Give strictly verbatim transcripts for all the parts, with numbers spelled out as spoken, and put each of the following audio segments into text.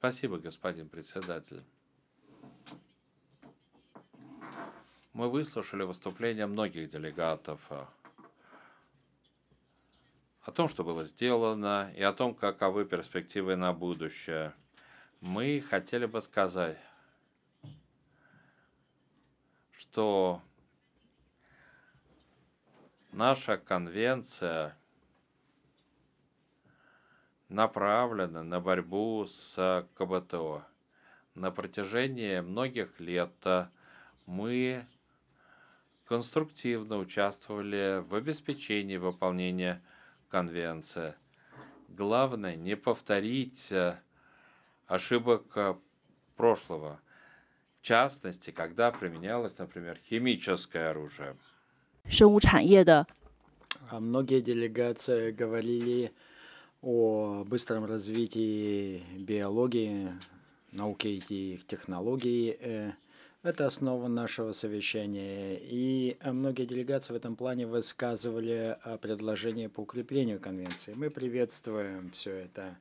Спасибо, господин председатель. Мы выслушали выступления многих делегатов э, о том, что было сделано, и о том, каковы перспективы на будущее. Мы хотели бы сказать, что наша конвенция направлена на борьбу с КБТО. На протяжении многих лет э, мы конструктивно участвовали в обеспечении выполнения конвенции. Главное не повторить э, ошибок э, прошлого, в частности, когда применялось, например, химическое оружие. 生物产业的 А Многие делегации говорили о быстром развитии биологии, науки и технологий. Э, Это основа нашего совещания. И э, многие делегации в этом плане высказывали э, предложения по укреплению конвенции. Мы приветствуем все это.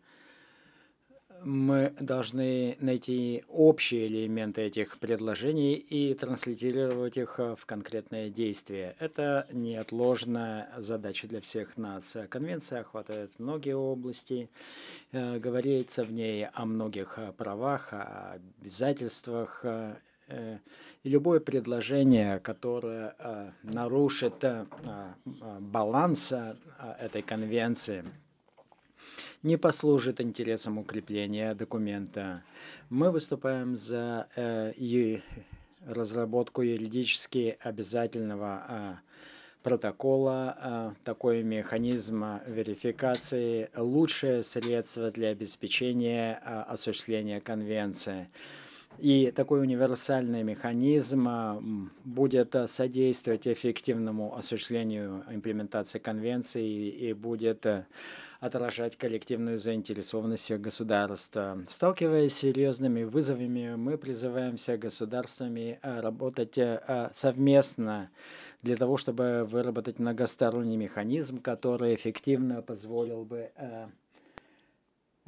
Мы должны найти общие элементы этих предложений и транслировать их э, в конкретные действия. Это неотложная задача для всех нас. Конвенция охватывает многие области, э, говорится в ней о многих э, правах, о обязательствах. э, э, И любое предложение, которое э, нарушит э, а, а, баланс э, этой конвенции, не послужит интересам укрепления документа. Мы выступаем за э, и разработку юридически обязательного а, протокола. А, такой механизм а, верификации– лучшее средство для обеспечения а, осуществления конвенции. И такой универсальный механизм а, м, будет а, содействовать эффективному осуществлению имплементации конвенции и, и будет а, отражать коллективную заинтересованность всех государств. Сталкиваясь с серьезными вызовами, мы призываем всех государствами а, работать а, совместно для того, чтобы выработать многосторонний механизм, который эффективно позволил бы а,